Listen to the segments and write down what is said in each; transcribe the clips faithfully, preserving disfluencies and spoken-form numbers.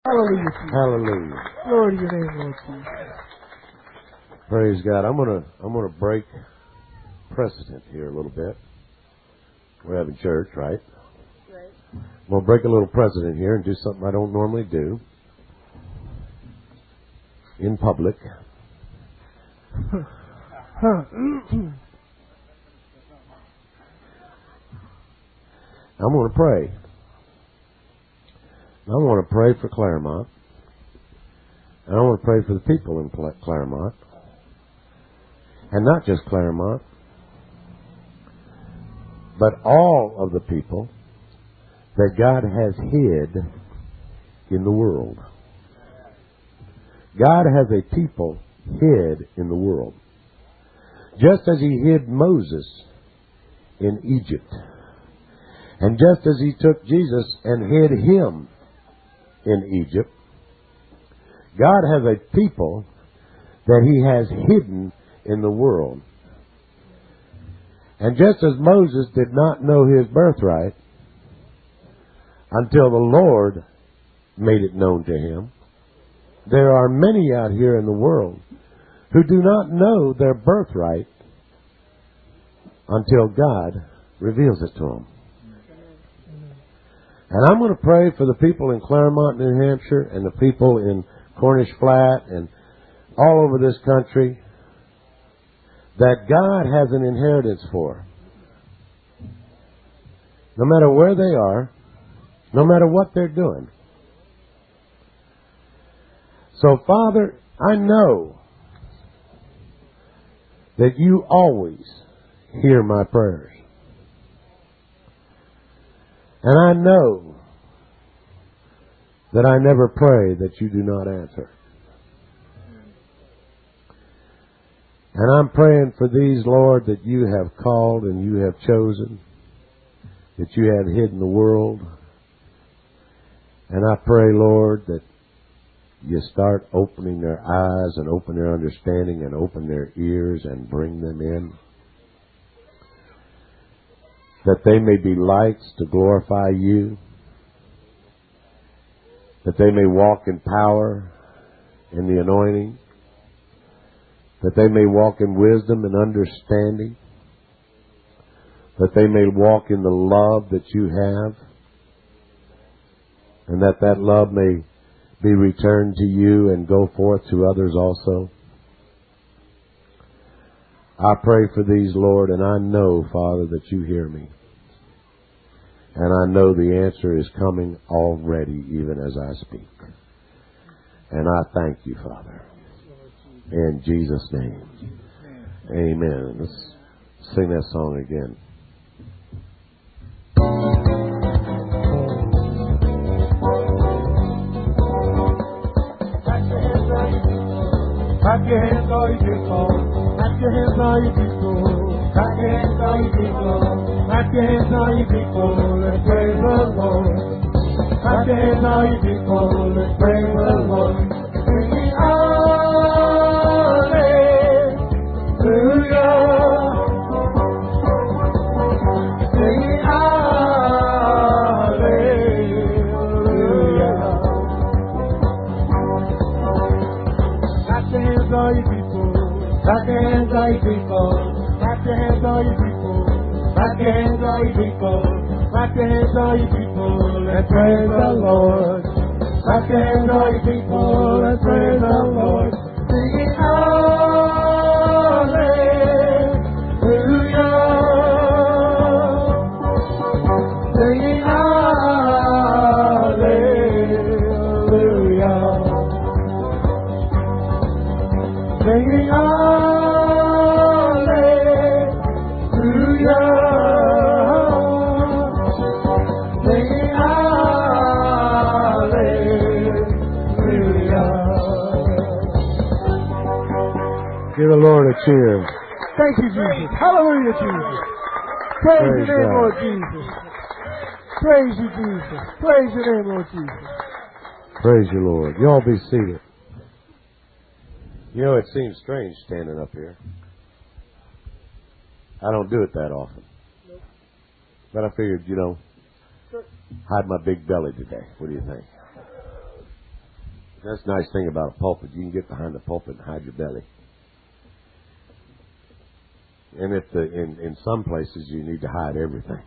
Hallelujah, Jesus. Hallelujah. Glory to your name, Lord Jesus. Praise God. I'm gonna I'm gonna break precedent here a little bit. We're having church, right? Right. I'm gonna break a little precedent here and do something I don't normally do in public. I'm gonna pray. I want to pray for Claremont. And I want to pray for the people in Claremont. And not just Claremont, but all of the people that God has hid in the world. God has a people hid in the world. Just as He hid Moses in Egypt. And just as He took Jesus and hid Him in Egypt, God has a people that He has hidden in the world. And just as Moses did not know his birthright until the Lord made it known to him, there are many out here in the world who do not know their birthright until God reveals it to them. And I'm going to pray for the people in Claremont, New Hampshire, and the people in Cornish Flat and all over this country that God has an inheritance for. No matter where they are, no matter what they're doing. So, Father, I know that You always hear my prayers. And I know that I never pray that You do not answer. And I'm praying for these, Lord, that You have called and You have chosen, that You have hidden in the world. And I pray, Lord, that You start opening their eyes and open their understanding and open their ears and bring them in. That they may be lights to glorify You. That they may walk in power, in the anointing. That they may walk in wisdom and understanding. That they may walk in the love that You have. And that that love may be returned to You and go forth to others also. I pray for these, Lord, and I know, Father, that You hear me. And I know the answer is coming already, even as I speak. And I thank You, Father. In Jesus' name. Amen. Let's sing that song again. Clap your hands, all you people. Clap your hands, all you people. Clap your hands, all you people. Clap your hands, all you people. Let's praise the Lord. Clap your hands, all you people. Let's praise the Lord. Singing hallelujah. Singing hallelujah. Clap your hands, all you people. Clap your hands, all you people. Clap your hands, all you people. Clap your hands, all you people. Clap your hands, all you people. Let's praise the Lord. Clap your hands, all you people. Let's praise the Lord. Singing hallelujah. Singing hallelujah. Singing hallelujah. Singing hallelujah. Give the Lord a cheer. Thank You, Jesus. Hallelujah, Jesus. Praise, Praise Your name, God. Lord Jesus. Praise You, Jesus. Praise Your name, Lord Jesus. Praise You, Lord. You all be seated. You know, it seems strange standing up here. I don't do it that often. Nope. But I figured, you know, Sure. hide my big belly today. What do you think? That's the nice thing about a pulpit. You can get behind the pulpit and hide your belly. And if the, in, in some places you need to hide everything.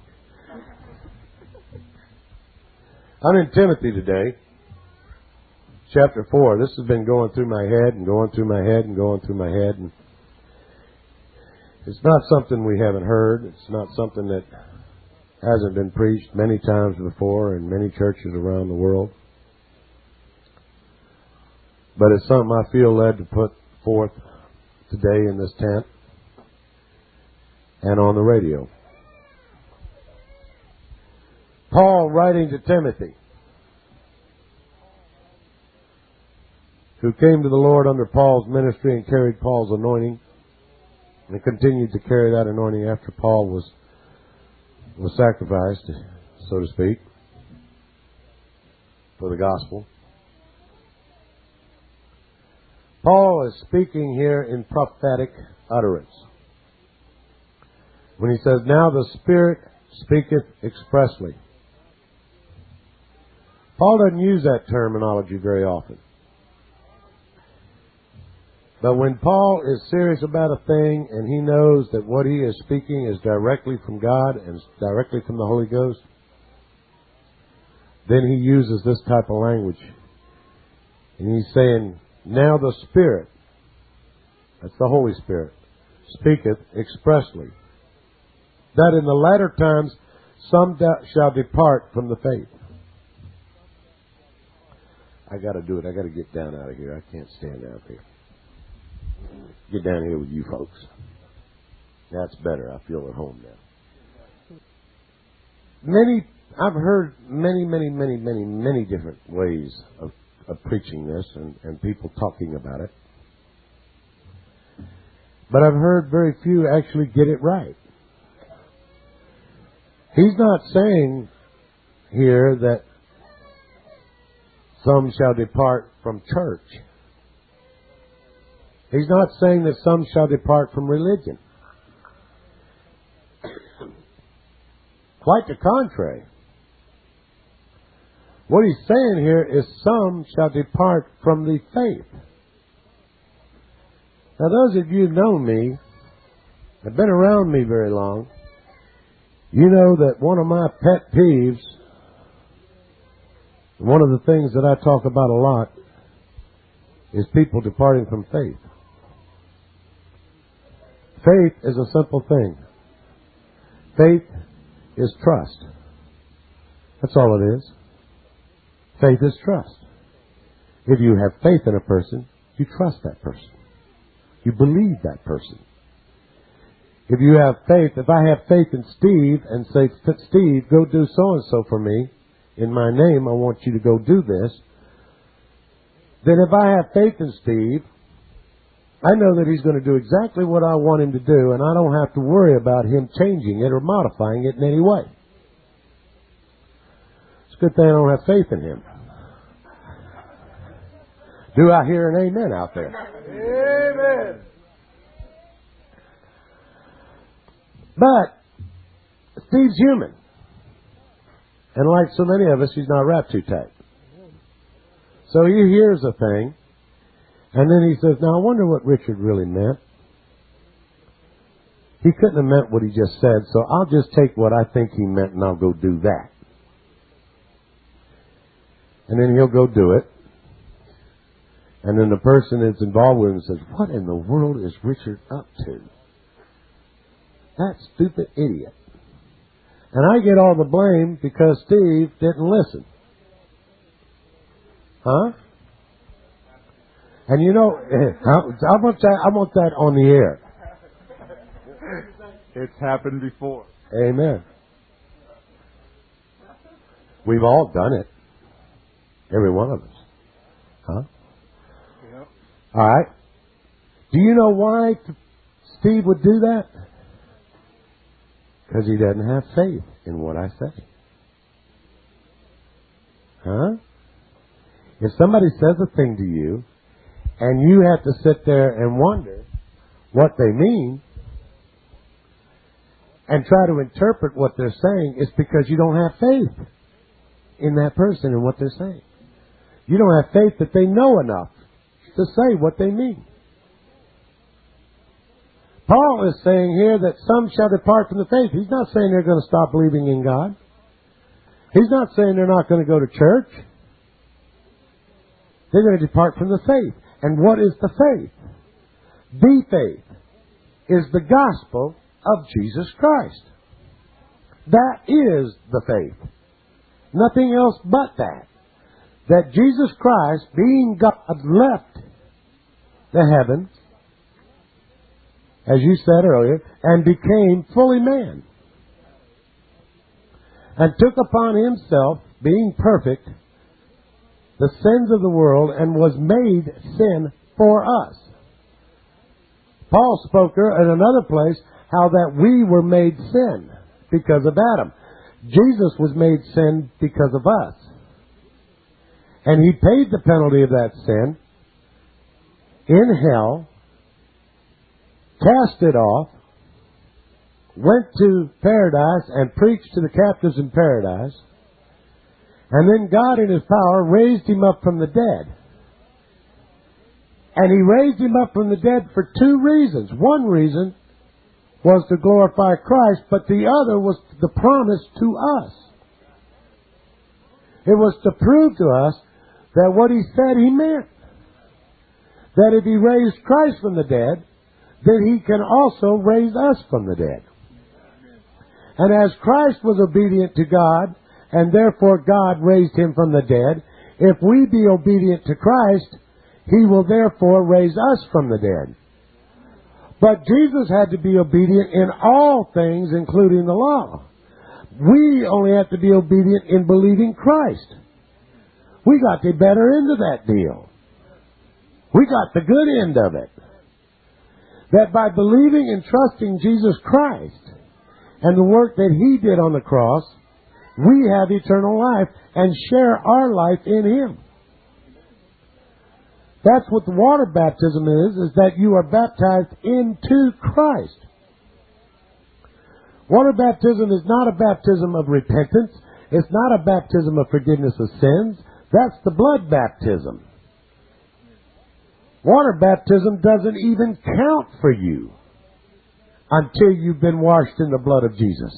I'm in Timothy today, chapter four. This has been going through my head and going through my head and going through my head. And it's not something we haven't heard. It's not something that hasn't been preached many times before in many churches around the world. But it's something I feel led to put forth today in this tent and on the radio. Paul writing to Timothy, who came to the Lord under Paul's ministry and carried Paul's anointing, and continued to carry that anointing after Paul was was sacrificed, so to speak, for the gospel. Paul is speaking here in prophetic utterance when he says, "Now the Spirit speaketh expressly." Paul doesn't use that terminology very often. But when Paul is serious about a thing and he knows that what he is speaking is directly from God and directly from the Holy Ghost, then he uses this type of language. And he's saying, "Now the Spirit," that's the Holy Spirit, "speaketh expressly, that in the latter times some shall depart from the faith." I got to do it. I got to get down out of here. I can't stand out here. Get down here with you folks. That's better. I feel at home now. Many, I've heard many, many, many, many, many different ways of, of preaching this and, and people talking about it. But I've heard very few actually get it right. He's not saying here that some shall depart from church. He's not saying that some shall depart from religion. Quite the contrary. What he's saying here is some shall depart from the faith. Now, those of you who know me, have been around me very long, you know that one of my pet peeves, one of the things that I talk about a lot, is people departing from faith. Faith is a simple thing. Faith is trust. That's all it is. Faith is trust. If you have faith in a person, you trust that person. You believe that person. If you have faith, if I have faith in Steve and say, "Steve, go do so-and-so for me. In my name, I want you to go do this." Then if I have faith in Steve, I know that he's going to do exactly what I want him to do, and I don't have to worry about him changing it or modifying it in any way. It's a good thing I don't have faith in him. Do I hear an amen out there? Amen. But Steve's human. And like so many of us, he's not wrapped too tight. So he hears a thing, and then he says, "Now I wonder what Richard really meant." He couldn't have meant what he just said, so I'll just take what I think he meant and I'll go do that. And then he'll go do it. And then the person that's involved with him says, "What in the world is Richard up to? That stupid idiot." And I get all the blame because Steve didn't listen. Huh? And you know, I want that, I want that on the air. It's happened before. Amen. We've all done it. Every one of us. Huh? Yep. All right. Do you know why Steve would do that? Because he doesn't have faith in what I say. Huh? If somebody says a thing to you, and you have to sit there and wonder what they mean, and try to interpret what they're saying, it's because you don't have faith in that person and what they're saying. You don't have faith that they know enough to say what they mean. Paul is saying here that some shall depart from the faith. He's not saying they're going to stop believing in God. He's not saying they're not going to go to church. They're going to depart from the faith. And what is the faith? The faith is the gospel of Jesus Christ. That is the faith. Nothing else but that. That Jesus Christ, being God, left the heavens, as you said earlier, and became fully man. And took upon himself, being perfect, the sins of the world, and was made sin for us. Paul spoke in another place how that we were made sin because of Adam. Jesus was made sin because of us. And he paid the penalty of that sin in hell, cast it off, went to paradise and preached to the captives in paradise, and then God in his power raised him up from the dead. And he raised him up from the dead for two reasons. One reason was to glorify Christ, but the other was the promise to us. It was to prove to us that what he said he meant. That if he raised Christ from the dead, then he can also raise us from the dead. And as Christ was obedient to God, and therefore God raised him from the dead, if we be obedient to Christ, he will therefore raise us from the dead. But Jesus had to be obedient in all things, including the law. We only have to be obedient in believing Christ. We got the better end of that deal. We got the good end of it. That by believing and trusting Jesus Christ and the work that he did on the cross, we have eternal life and share our life in him. That's what the water baptism is, is that you are baptized into Christ. Water baptism is not a baptism of repentance. It's not a baptism of forgiveness of sins. That's the blood baptism. Water baptism doesn't even count for you until you've been washed in the blood of Jesus.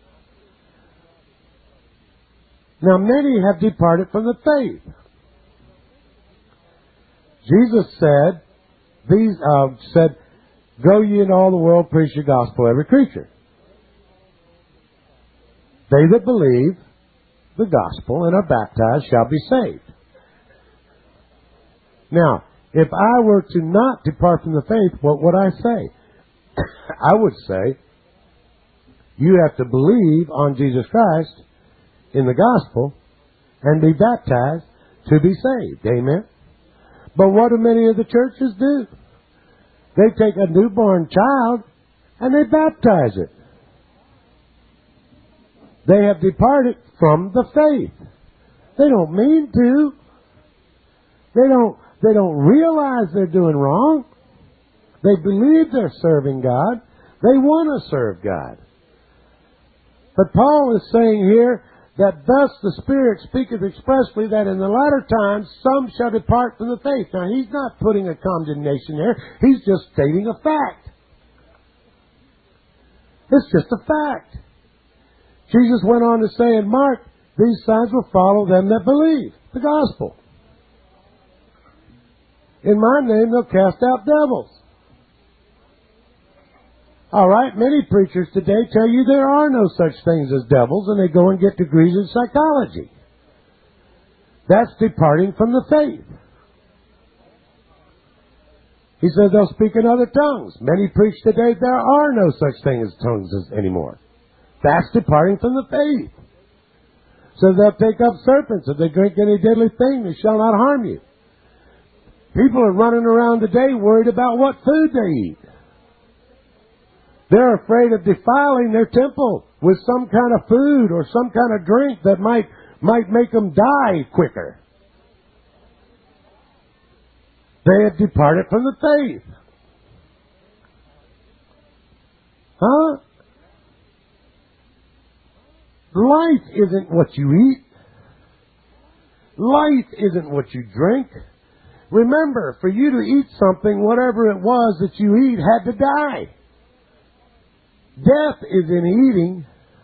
Now, many have departed from the faith. Jesus said, "These uh, said, go ye into all the world, preach the gospel to every creature. They that believe the gospel and are baptized shall be saved." Now, if I were to not depart from the faith, what would I say? I would say, you have to believe on Jesus Christ in the gospel and be baptized to be saved. Amen? But what do many of the churches do? They take a newborn child and they baptize it. They have departed from the faith. They don't mean to. They don't, they don't realize they're doing wrong. They believe they're serving God. They want to serve God. But Paul is saying here that thus the Spirit speaketh expressly that in the latter times some shall depart from the faith. Now, he's not putting a condemnation there. He's just stating a fact. It's just a fact. Jesus went on to say in Mark, these signs will follow them that believe the gospel. In my name they'll cast out devils. All right, many preachers today tell you there are no such things as devils, and they go and get degrees in psychology. That's departing from the faith. He says they'll speak in other tongues. Many preach today there are no such thing as tongues anymore. That's departing from the faith. So they'll take up serpents. If they drink any deadly thing, they shall not harm you. People are running around today worried about what food they eat. They're afraid of defiling their temple with some kind of food or some kind of drink that might, might make them die quicker. They have departed from the faith. Huh? Life isn't what you eat. Life isn't what you drink. Remember, for you to eat something, whatever it was that you eat had to die. Death is in eating.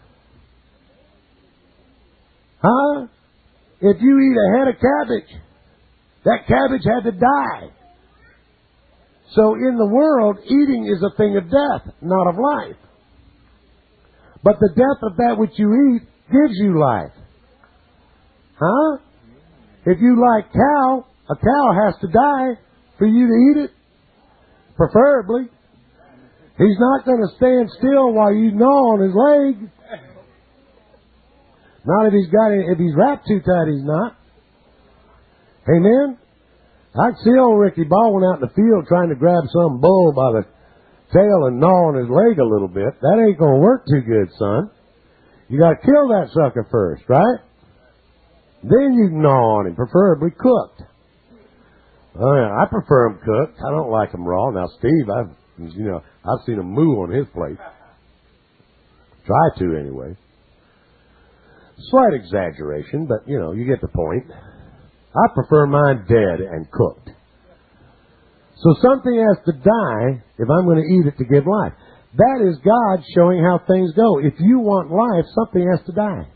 Huh? If you eat a head of cabbage, that cabbage had to die. So in the world, eating is a thing of death, not of life. But the death of that which you eat gives you life. Huh? If you like cow, a cow has to die for you to eat it. Preferably. He's not going to stand still while you gnaw on his leg. Not if he's got it, if he's wrapped too tight, he's not. Amen? I can see old Ricky Baldwin out in the field trying to grab some bull by the tail and gnaw on his leg a little bit. That ain't going to work too good, son. You got to kill that sucker first, right? Then you can gnaw on him, preferably cooked. Oh, yeah, I prefer them cooked. I don't like them raw. Now, Steve, I've you know I've seen him moo on his plate. Try to anyway. Slight exaggeration, but you know you get the point. I prefer mine dead and cooked. So something has to die if I'm going to eat it to give life. That is God showing how things go. If you want life, something has to die.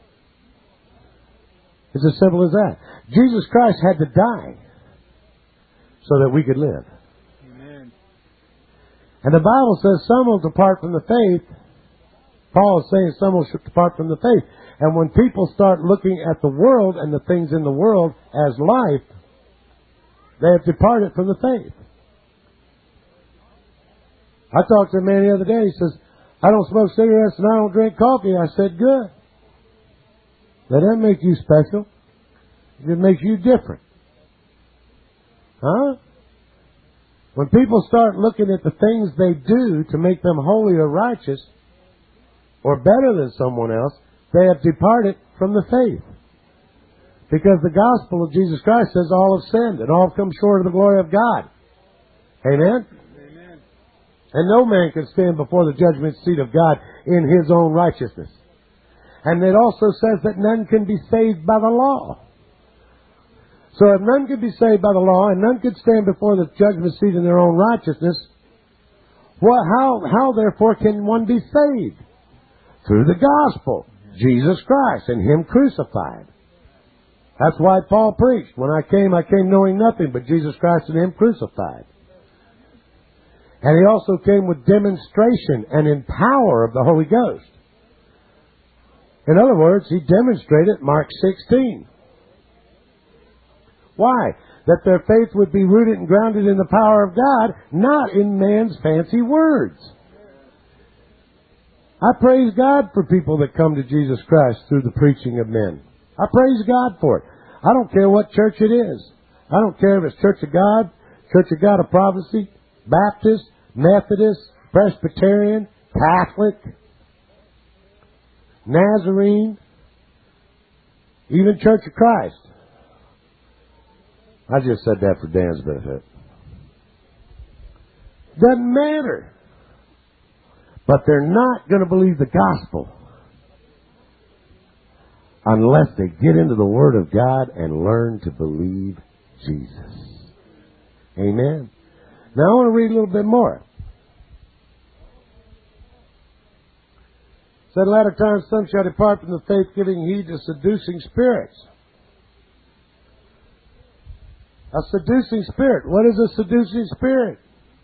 It's as simple as that. Jesus Christ had to die so that we could live. Amen. And the Bible says some will depart from the faith. Paul is saying some will depart from the faith. And when people start looking at the world and the things in the world as life, they have departed from the faith. I talked to a man the other day. He says, I don't smoke cigarettes and I don't drink coffee. I said, good. That doesn't make you special. It makes you different. Huh? When people start looking at the things they do to make them holy or righteous or better than someone else, they have departed from the faith. Because the gospel of Jesus Christ says all have sinned and all have come short of the glory of God. Amen? Amen. And no man can stand before the judgment seat of God in his own righteousness. And it also says that none can be saved by the law. So if none could be saved by the law and none could stand before the judgment seat in their own righteousness, what, how, how therefore can one be saved? Through the gospel, Jesus Christ and Him crucified. That's why Paul preached. When I came, I came knowing nothing but Jesus Christ and Him crucified. And He also came with demonstration and in power of the Holy Ghost. In other words, He demonstrated Mark sixteen. Why? That their faith would be rooted and grounded in the power of God, not in man's fancy words. I praise God for people that come to Jesus Christ through the preaching of men. I praise God for it. I don't care what church it is. I don't care if it's Church of God, Church of God of Prophecy, Baptist, Methodist, Presbyterian, Catholic, Nazarene, even Church of Christ. I just said that for Dan's benefit. Doesn't matter. But they're not going to believe the gospel unless they get into the Word of God and learn to believe Jesus. Amen. Now I want to read a little bit more. It said, latter times some shall depart from the faith, giving heed to seducing spirits. A seducing spirit. What is a seducing spirit?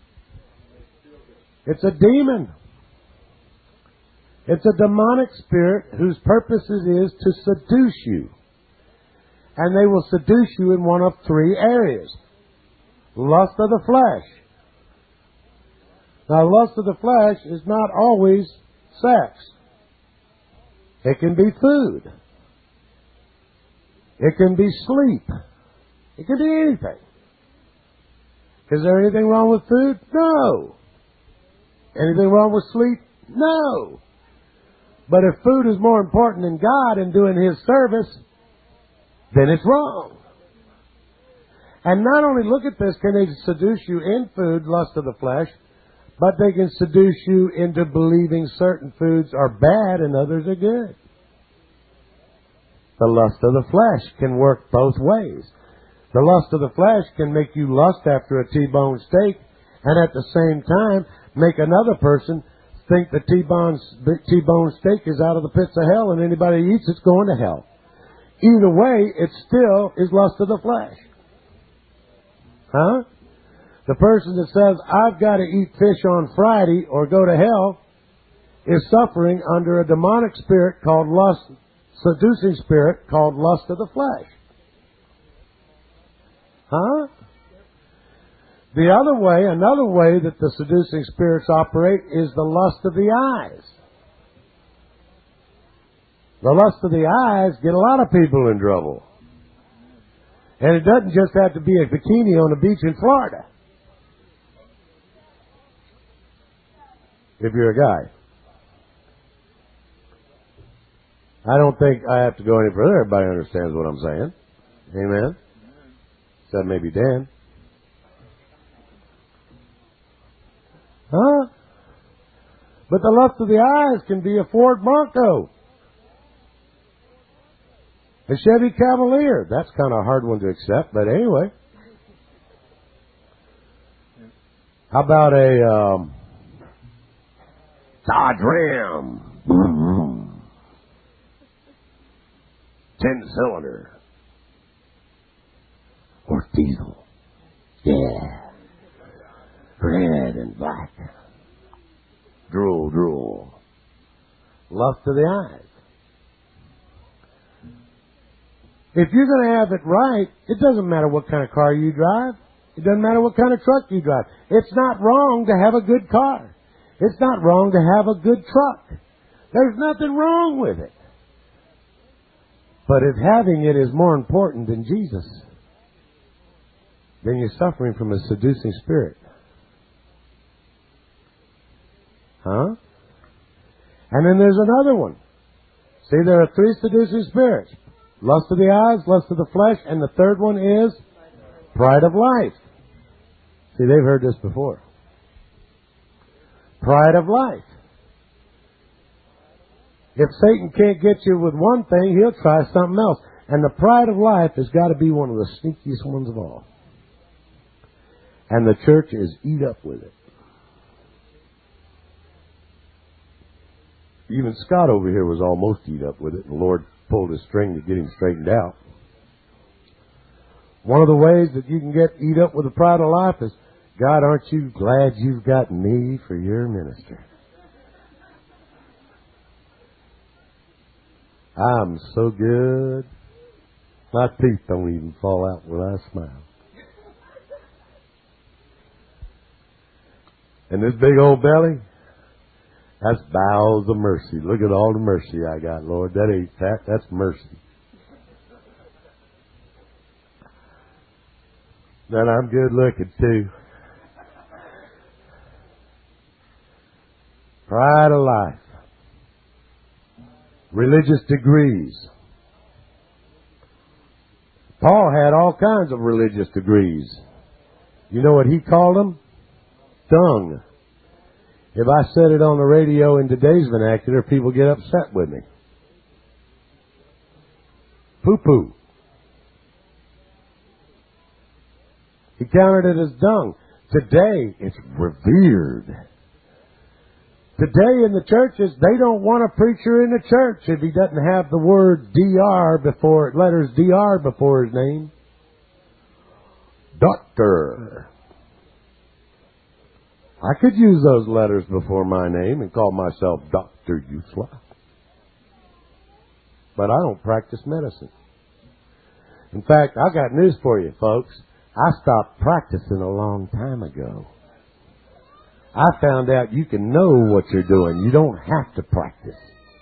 It's a demon. It's a demonic spirit whose purpose it is to seduce you. And they will seduce you in one of three areas. Lust of the flesh. Now, lust of the flesh is not always sex. It can be food. It can be sleep. It can be anything. Is there anything wrong with food? No. Anything wrong with sleep? No. But if food is more important than God and doing His service, then it's wrong. And not only, look at this, can they seduce you in food, lust of the flesh, but they can seduce you into believing certain foods are bad and others are good. The lust of the flesh can work both ways. The lust of the flesh can make you lust after a T-bone steak, and at the same time make another person think the T-bone, T-bone steak is out of the pits of hell, and anybody who eats it's going to hell. Either way, it still is lust of the flesh. Huh? The person that says, I've got to eat fish on Friday or go to hell, is suffering under a demonic spirit called lust, seducing spirit called lust of the flesh. Huh? The other way, another way that the seducing spirits operate is the lust of the eyes. The lust of the eyes get a lot of people in trouble. And it doesn't just have to be a bikini on the beach in Florida. If you're a guy. I don't think I have to go any further. Everybody understands what I'm saying. Amen? Except maybe Dan. Huh? But the lust of the eyes can be a Ford Bronco. A Chevy Cavalier. That's kind of a hard one to accept, but anyway. How about a um, Dodge Ram? Ten-cylinder. Or diesel. Yeah. Red and black. Drool, drool. Lust of the eyes. If you're going to have it right, it doesn't matter what kind of car you drive. It doesn't matter what kind of truck you drive. It's not wrong to have a good car. It's not wrong to have a good truck. There's nothing wrong with it. But if having it is more important than Jesus, then you're suffering from a seducing spirit. Huh? And then there's another one. See, there are three seducing spirits. Lust of the eyes, lust of the flesh, and the third one is pride of life. See, they've heard this before. Pride of life. If Satan can't get you with one thing, he'll try something else. And the pride of life has got to be one of the sneakiest ones of all. And the church is eat up with it. Even Scott over here was almost eat up with it. The Lord pulled his string to get him straightened out. One of the ways that you can get eat up with the pride of life is, God, aren't you glad you've got me for your minister? I'm so good. My teeth don't even fall out when I smile. And this big old belly, that's bowels of mercy. Look at all the mercy I got, Lord. That ain't that. That's mercy. Then I'm good looking too. Pride of life. Religious degrees. Paul had all kinds of religious degrees. You know what he called them? Dung. If I said it on the radio in today's vernacular, people get upset with me. Poo-poo. He counted it as dung. Today, it's revered. Today in the churches, they don't want a preacher in the church if he doesn't have the word D R before, letters D R before his name. Doctor. I could use those letters before my name and call myself Doctor Usla. But I don't practice medicine. In fact, I got news for you, folks. I stopped practicing a long time ago. I found out you can know what you're doing. You don't have to practice.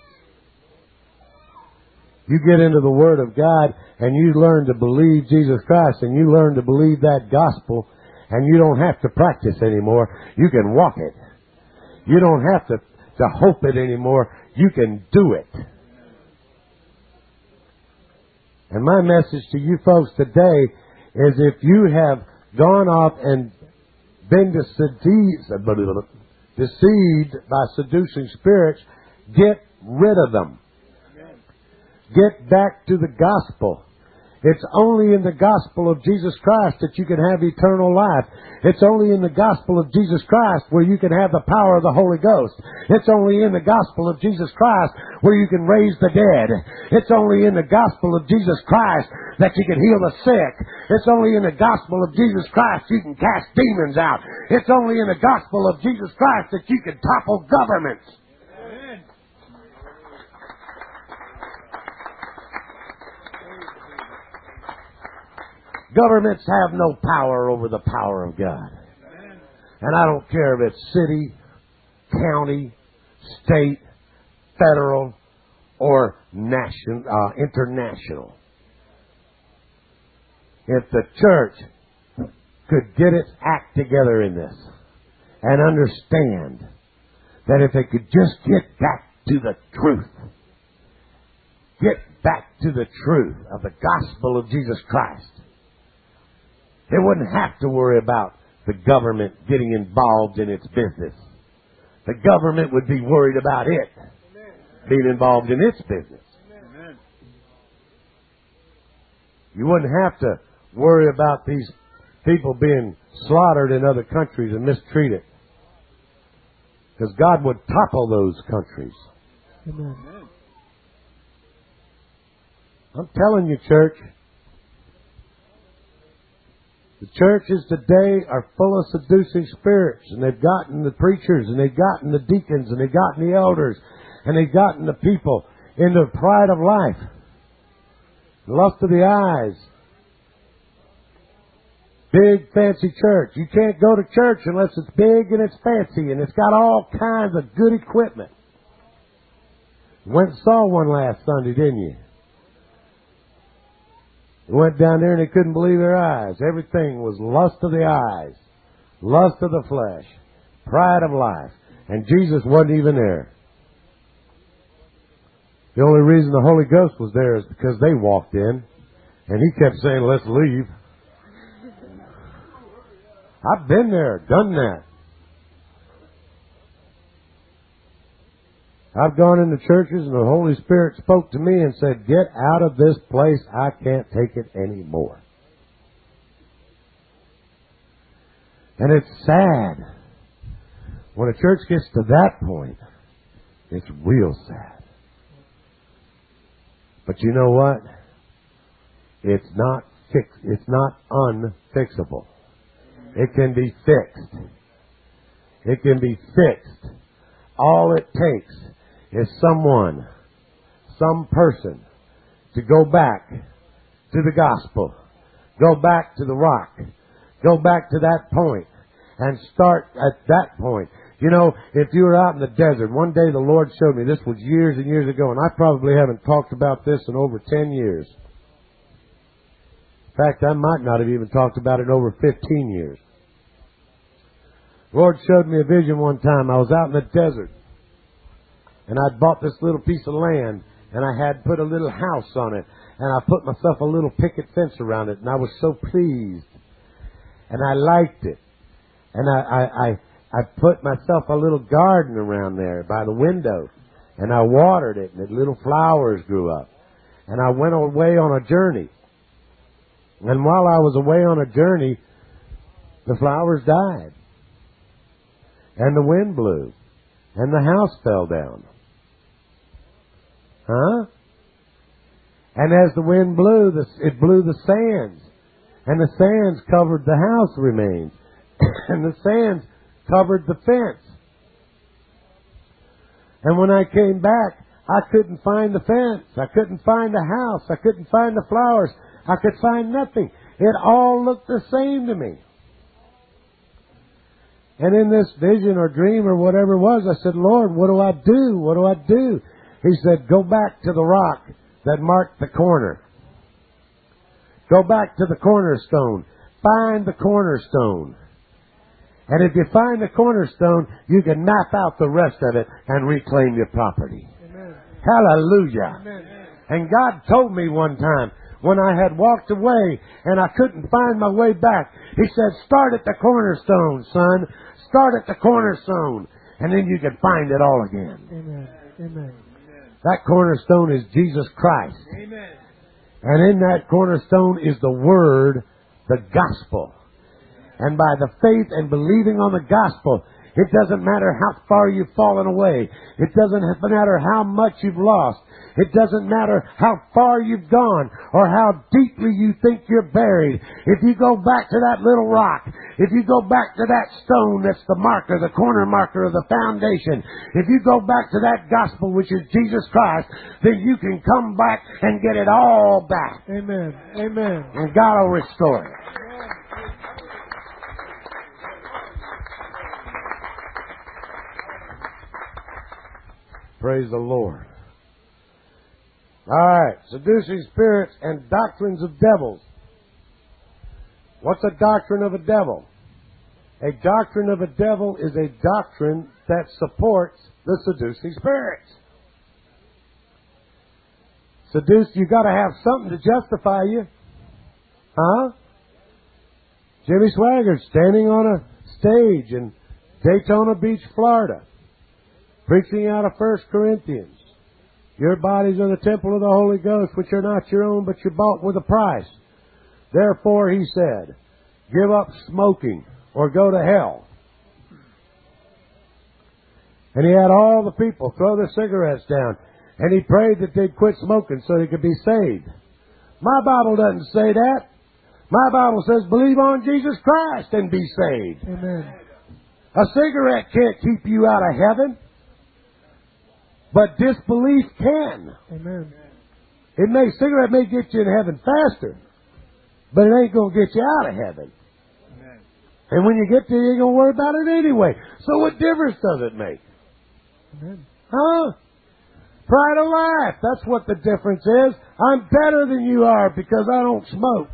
You get into the Word of God and you learn to believe Jesus Christ and you learn to believe that gospel, and you don't have to practice anymore. You can walk it. You don't have to, to hope it anymore. You can do it. And my message to you folks today is, if you have gone off and been deceived, deceived by seducing spirits, get rid of them. Get back to the gospel. It's only in the gospel of Jesus Christ that you can have eternal life. It's only in the gospel of Jesus Christ where you can have the power of the Holy Ghost. It's only in the gospel of Jesus Christ where you can raise the dead. It's only in the gospel of Jesus Christ that you can heal the sick. It's only in the gospel of Jesus Christ you can cast demons out. It's only in the gospel of Jesus Christ that you can topple governments. Governments have no power over the power of God. And I don't care if it's city, county, state, federal, or national, uh, international. If the church could get its act together in this and understand that if they could just get back to the truth, get back to the truth of the gospel of Jesus Christ, they wouldn't have to worry about the government getting involved in its business. The government would be worried about it being involved in its business. Amen. You wouldn't have to worry about these people being slaughtered in other countries and mistreated, because God would topple those countries. Amen. I'm telling you, church, the churches today are full of seducing spirits, and they've gotten the preachers, and they've gotten the deacons, and they've gotten the elders, and they've gotten the people into pride of life, lust of the eyes. Big fancy church. You can't go to church unless it's big and it's fancy and it's got all kinds of good equipment. Went and saw one last Sunday, didn't you? They went down there and they couldn't believe their eyes. Everything was lust of the eyes, lust of the flesh, pride of life. And Jesus wasn't even there. The only reason the Holy Ghost was there is because they walked in and He kept saying, let's leave. I've been there, done that. I've gone into churches and the Holy Spirit spoke to me and said, get out of this place. I can't take it anymore. And it's sad. When a church gets to that point, it's real sad. But you know what? It's not fix. It's not unfixable. It can be fixed. It can be fixed. All it takes is someone, some person, to go back to the gospel, go back to the rock, go back to that point, and start at that point. You know, if you were out in the desert, one day the Lord showed me, this was years and years ago, and I probably haven't talked about this in over ten years. In fact, I might not have even talked about it in over fifteen years. The Lord showed me a vision one time. I was out in the desert, and I'd bought this little piece of land, and I had put a little house on it, and I put myself a little picket fence around it, and I was so pleased, and I liked it. And I, I, I, I put myself a little garden around there by the window, and I watered it, and the little flowers grew up. And I went away on a journey. And while I was away on a journey, the flowers died. And the wind blew. And the house fell down. Huh? And as the wind blew, it blew the sands. And the sands covered the house remains. And the sands covered the fence. And when I came back, I couldn't find the fence. I couldn't find the house. I couldn't find the flowers. I could find nothing. It all looked the same to me. And in this vision or dream or whatever it was, I said, Lord, what do I do? What do I do? He said, go back to the rock that marked the corner. Go back to the cornerstone. Find the cornerstone. And if you find the cornerstone, you can map out the rest of it and reclaim your property. Amen. Hallelujah. Amen. And God told me one time, when I had walked away and I couldn't find my way back, He said, start at the cornerstone, son. Start at the cornerstone. And then you can find it all again. Amen. Amen. That cornerstone is Jesus Christ. Amen. And in that cornerstone is the Word, the gospel. And by the faith and believing on the gospel, it doesn't matter how far you've fallen away. It doesn't matter how much you've lost. It doesn't matter how far you've gone or how deeply you think you're buried. If you go back to that little rock, if you go back to that stone that's the marker, the corner marker of the foundation, if you go back to that gospel which is Jesus Christ, then you can come back and get it all back. Amen. Amen. And God will restore it. Praise the Lord. All right, seducing spirits and doctrines of devils. What's a doctrine of a devil? A doctrine of a devil is a doctrine that supports the seducing spirits. Seduced, you got to have something to justify you. Huh? Jimmy Swaggart standing on a stage in Daytona Beach, Florida, preaching out of First Corinthians. Your bodies are the temple of the Holy Ghost, which are not your own, but you're bought with a price. Therefore, he said, give up smoking or go to hell. And he had all the people throw their cigarettes down. And he prayed that they'd quit smoking so they could be saved. My Bible doesn't say that. My Bible says believe on Jesus Christ and be saved. Amen. A cigarette can't keep you out of heaven. But disbelief can. Amen. It may, cigarette may get you in heaven faster, but it ain't going to get you out of heaven. Amen. And when you get there, you ain't going to worry about it anyway. So what difference does it make? Amen. Huh? Pride of life. That's what the difference is. I'm better than you are because I don't smoke.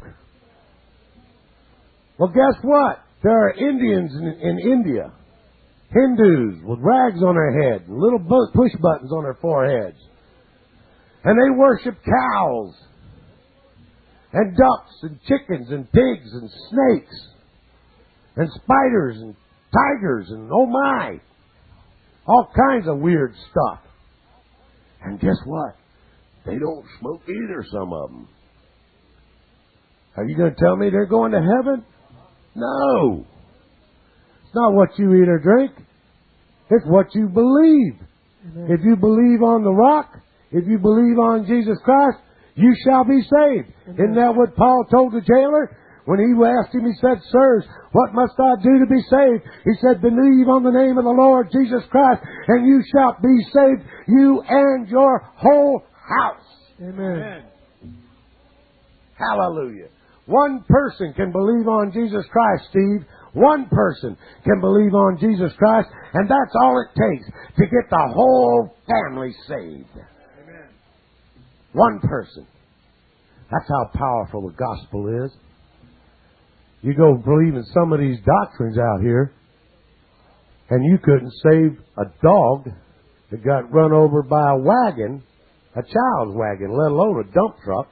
Well, guess what? There are Indians in, in India. Hindus with rags on their head and little push buttons on their foreheads. And they worship cows and ducks and chickens and pigs and snakes and spiders and tigers and oh my, all kinds of weird stuff. And guess what? They don't smoke either, some of them. Are you going to tell me they're going to heaven? No. It's not what you eat or drink. It's what you believe. Amen. If you believe on the rock, if you believe on Jesus Christ, you shall be saved. Amen. Isn't that what Paul told the jailer? When he asked him, he said, sirs, what must I do to be saved? He said, believe on the name of the Lord Jesus Christ, and you shall be saved, you and your whole house. Amen. Hallelujah. One person can believe on Jesus Christ, Steve. One person can believe on Jesus Christ, and that's all it takes to get the whole family saved. Amen. One person. That's how powerful the gospel is. You go believe in some of these doctrines out here, and you couldn't save a dog that got run over by a wagon, a child's wagon, let alone a dump truck.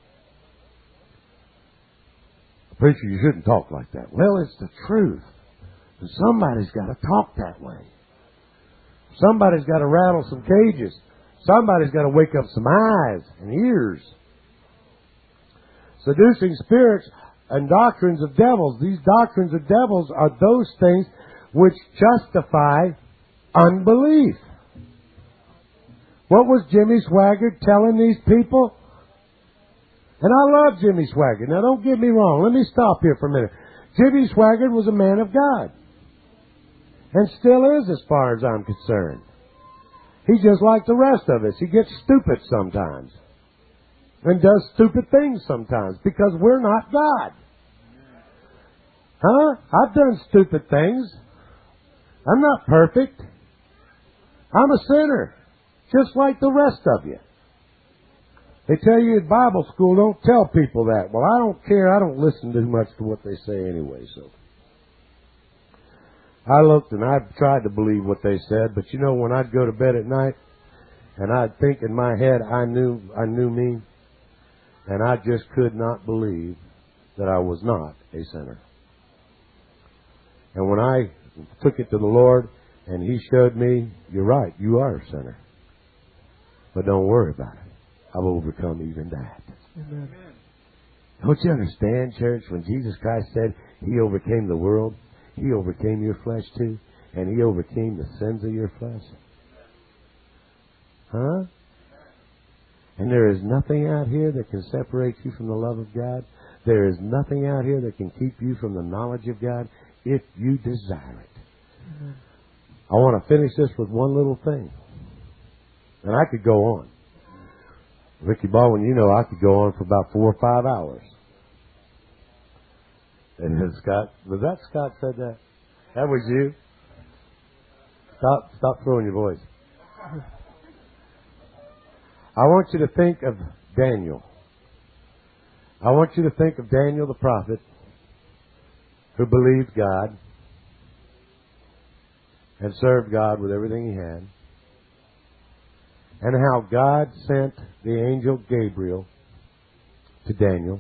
Preacher, you shouldn't talk like that. Well, it's the truth. And somebody's got to talk that way. Somebody's got to rattle some cages. Somebody's got to wake up some eyes and ears. Seducing spirits and doctrines of devils. These doctrines of devils are those things which justify unbelief. What was Jimmy Swaggart telling these people? And I love Jimmy Swaggart. Now, don't get me wrong. Let me stop here for a minute. Jimmy Swaggart was a man of God. And still is, as far as I'm concerned. He's just like the rest of us. He gets stupid sometimes. And does stupid things sometimes. Because we're not God. Huh? I've done stupid things. I'm not perfect. I'm a sinner. Just like the rest of you. They tell you at Bible school, don't tell people that. Well, I don't care. I don't listen too much to what they say anyway. So I looked and I tried to believe what they said. But you know, when I'd go to bed at night and I'd think in my head, I knew, I knew me. And I just could not believe that I was not a sinner. And when I took it to the Lord and He showed me, you're right, you are a sinner. But don't worry about it. I've overcome even that. Amen. Don't you understand, church? When Jesus Christ said He overcame the world, He overcame your flesh too. And He overcame the sins of your flesh. Huh? And there is nothing out here that can separate you from the love of God. There is nothing out here that can keep you from the knowledge of God if you desire it. Amen. I want to finish this with one little thing. And I could go on. Ricky Baldwin, you know I could go on for about four or five hours. And then Scott, was that Scott said that? That was you? Stop, stop throwing your voice. I want you to think of Daniel. I want you to think of Daniel the prophet who believed God and served God with everything he had. And how God sent the angel Gabriel to Daniel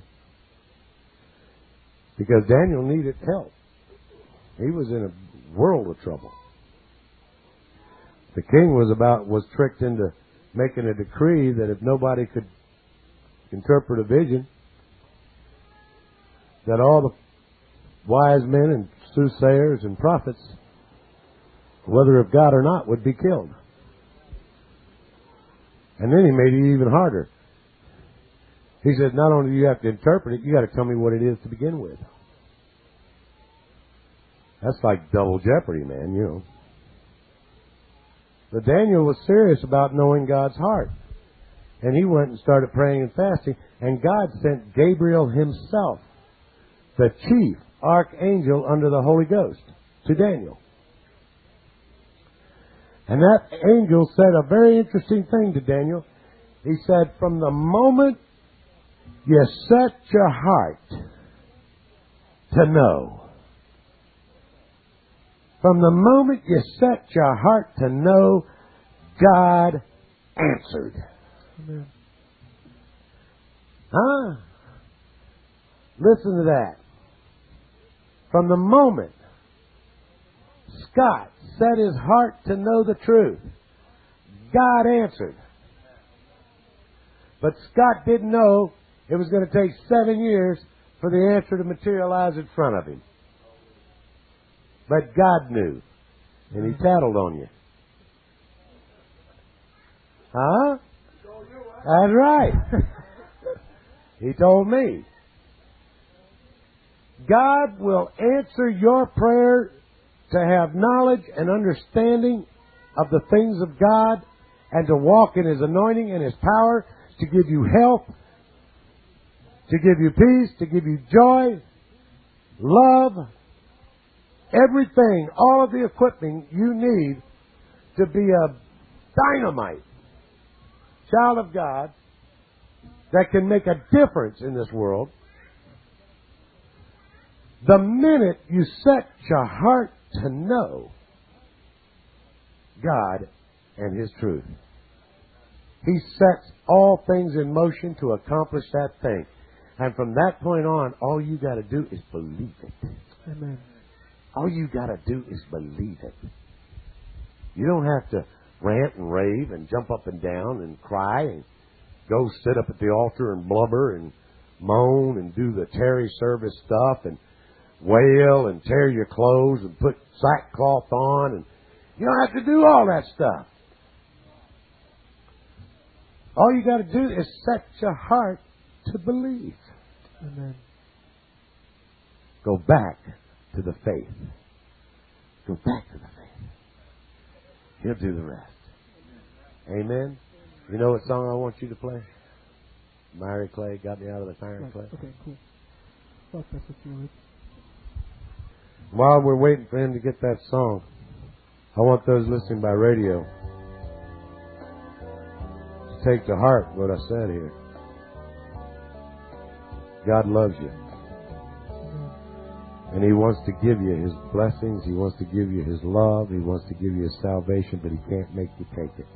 because Daniel needed help. He was in a world of trouble. The king was about was tricked into making a decree that if nobody could interpret a vision, that all the wise men and soothsayers and prophets, whether of God or not, would be killed. And then he made it even harder. He said, not only do you have to interpret it, you got to tell me what it is to begin with. That's like double jeopardy, man, you know. But Daniel was serious about knowing God's heart. And he went and started praying and fasting. And God sent Gabriel himself, the chief archangel under the Holy Ghost, to Daniel. And that angel said a very interesting thing to Daniel. He said, from the moment you set your heart to know, from the moment you set your heart to know, God answered. Amen. Huh? Listen to that. From the moment Scott set his heart to know the truth, God answered. But Scott didn't know it was going to take seven years for the answer to materialize in front of him. But God knew. And He tattled on you. Huh? That's right. He told me. God will answer your prayer to have knowledge and understanding of the things of God and to walk in His anointing and His power, to give you health, to give you peace, to give you joy, love, everything, all of the equipment you need to be a dynamite child of God that can make a difference in this world. The minute you set your heart to know God and His truth, He sets all things in motion to accomplish that thing. And from that point on, all you got to do is believe it. Amen. All you got to do is believe it. You don't have to rant and rave and jump up and down and cry and go sit up at the altar and blubber and moan and do the tarry service stuff and wail and tear your clothes and put sackcloth on. And you don't have to do all that stuff. All you got to do is set your heart to believe. Amen. Go back to the faith. Go back to the faith. He'll do the rest. Amen. You know what song I want you to play? Miry clay got me out of the iron Right. clay. Okay, cool. Well, that's what you would. While we're waiting for him to get that song, I want those listening by radio to take to heart what I said here. God loves you. And He wants to give you His blessings. He wants to give you His love. He wants to give you His salvation, but He can't make you take it.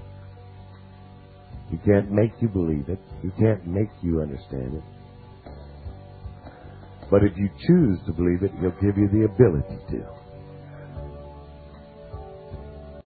He can't make you believe it. He can't make you understand it. But if you choose to believe it, He'll give you the ability to.